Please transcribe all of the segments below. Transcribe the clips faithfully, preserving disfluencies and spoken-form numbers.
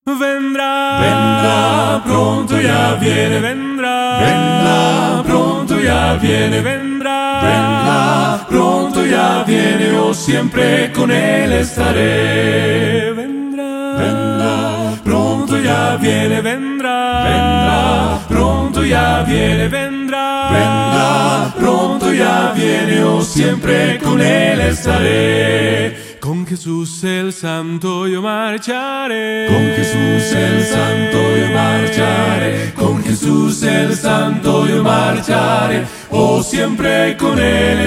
Vendrá, vendrá, pronto ya viene, vendrá, vendrá, pronto ya viene, vendrá, vendrá, pronto ya viene, yo siempre con él estaré. vendrá, Vendrá, pronto ya viene, vendrá, vendrá, pronto ya viene, vendrá, vendrá, pronto ya viene, yo siempre con él estaré. Con Jesús el Santo yo marcharé. Con Jesús el Santo yo marcharé. Con Jesús el Santo yo marcharé. Oh, siempre con él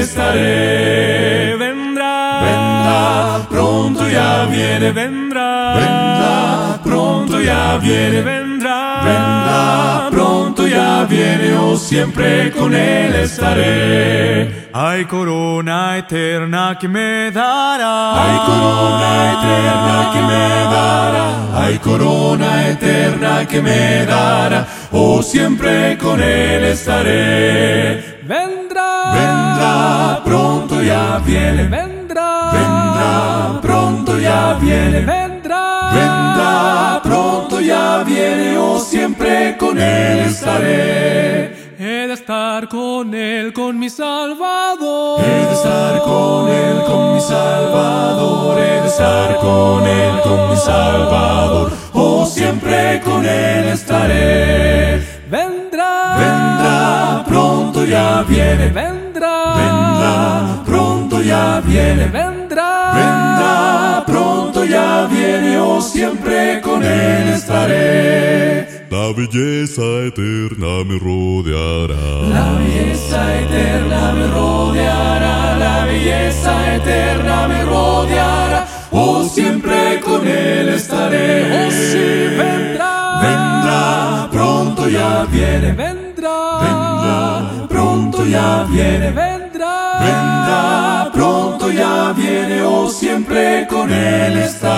estaré. Vendrá, vendrá, pronto ya viene. vendrá, vendrá, pronto ya viene. vendrá, vendrá, pronto ya viene. Oh, siempre con él estaré. Hay corona eterna que me dará. Hay corona eterna que me dará. Hay corona eterna que me dará. Oh, siempre con él estaré. Vendrá, vendrá, pronto ya viene. vendrá, vendrá, pronto ya viene. vendrá, vendrá, pronto ya viene. Oh, siempre con él estaré. He de estar con él, con mi Salvador. He de estar con él, con mi Salvador. He de estar con él, con mi Salvador. Oh, siempre con él estaré. Vendrá, vendrá, pronto ya viene. vendrá, vendrá, pronto ya viene. vendrá, vendrá, pronto ya viene. Oh, siempre con él estaré. La belleza eterna me rodeará. La belleza eterna me rodeará. La belleza eterna me rodeará. Oh, siempre con él estaré. Oh, sí, vendrá, vendrá, pronto ya viene. vendrá, vendrá, pronto ya viene. vendrá, vendrá, pronto ya viene. Oh, siempre con él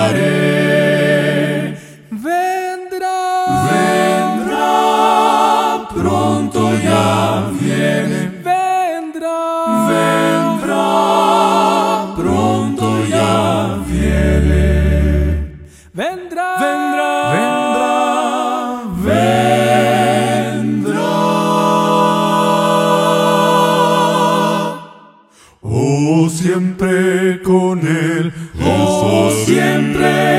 estaré. vendrá, pronto ya viene. vendrá, vendrá, pronto ya viene. vendrá, vendrá, vendrá. Oh, siempre con él. Oh, siempre